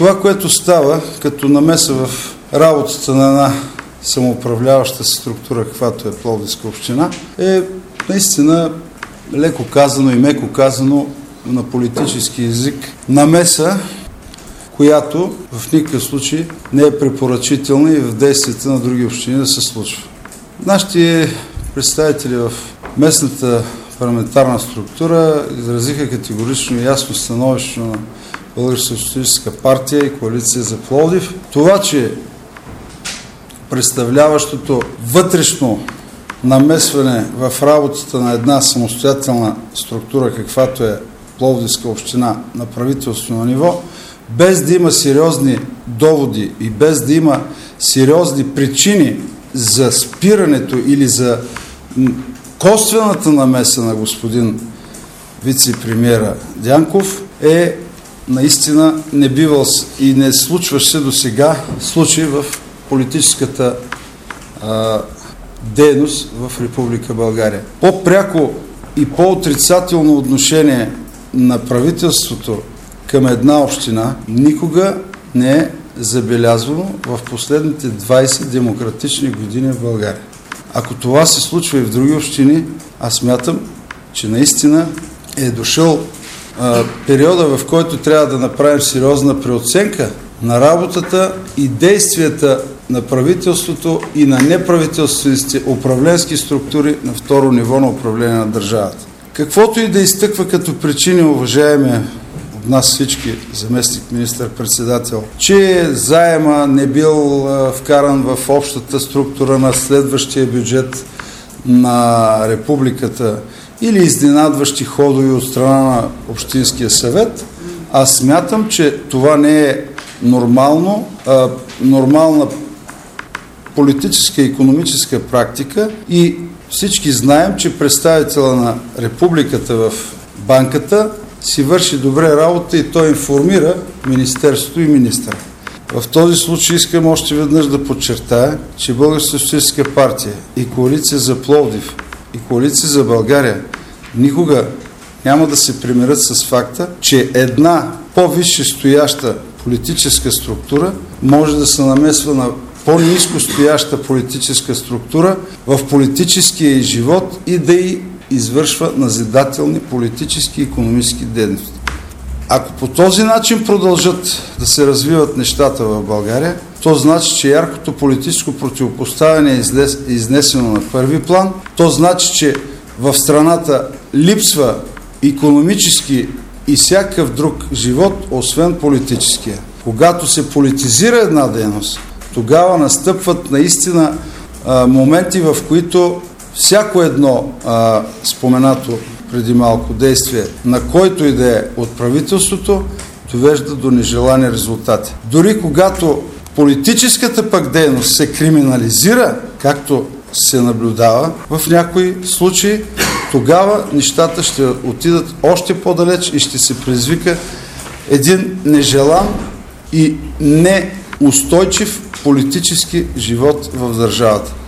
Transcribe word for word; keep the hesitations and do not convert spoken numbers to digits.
Това, което става като намеса в работата на една самоуправляваща се структура, каквато е Пловдивска община, е наистина леко казано и меко казано на политически език намеса, която в никакъв случай не е препоръчителна и в действията на други общини да се случва. Нашите представители в местната парламентарна структура изразиха категорично и ясно становище на Българската социалистическа партия и Коалиция за Пловдив. Това, че представляващото вътрешно намесване в работата на една самостоятелна структура, каквато е Пловдивска община на правителствено ниво, без да има сериозни доводи и без да има сериозни причини за спирането или за косвената намеса на господин вице-премиера Дянков, е наистина не бивал и не случваше се до сега случай в политическата а, дейност в Република България. По-пряко и по-отрицателно отношение на правителството към една община никога не е забелязвано в последните двайсет демократични години в България. Ако това се случва и в други общини, аз смятам, че наистина е дошъл а, периода, в който трябва да направим сериозна преоценка на работата и действията на правителството и на неправителствените управленски структури на второ ниво на управление на държавата. Каквото и да изтъква като причини, уважаемия от нас всички заместник министър-председател, че заема не бил а, вкаран в общата структура на следващия бюджет на републиката или изненадващи ходове от страна на Общинския съвет, аз смятам, че това не е нормално, а, нормална политическа и икономическа практика и всички знаем, че представителя на републиката в банката си върши добре работа и той информира Министерството и министъра. В този случай искам още веднъж да подчертая, че Българската социалистическа партия и Коалиция за Пловдив и Коалиция за България никога няма да се примирят с факта, че една по-висше стояща политическа структура може да се намесва на по-ниско стояща политическа структура в политическия живот и да й извършва назидателни политически и икономически дейности. Ако по този начин продължат да се развиват нещата в България, то значи, че яркото политическо противопоставяне е изнесено на първи план, то значи, че в страната липсва икономически и всякакъв друг живот, освен политическия. Когато се политизира една дейност, тогава настъпват наистина а, моменти, в които всяко едно а, споменато преди малко действие, на който и да е от правителството, довежда до нежелани резултати. Дори когато политическата пък дейност се криминализира, както се наблюдава в някои случаи, тогава нещата ще отидат още по-далеч и ще се предизвика един нежелан и неустойчив политически живот в държавата.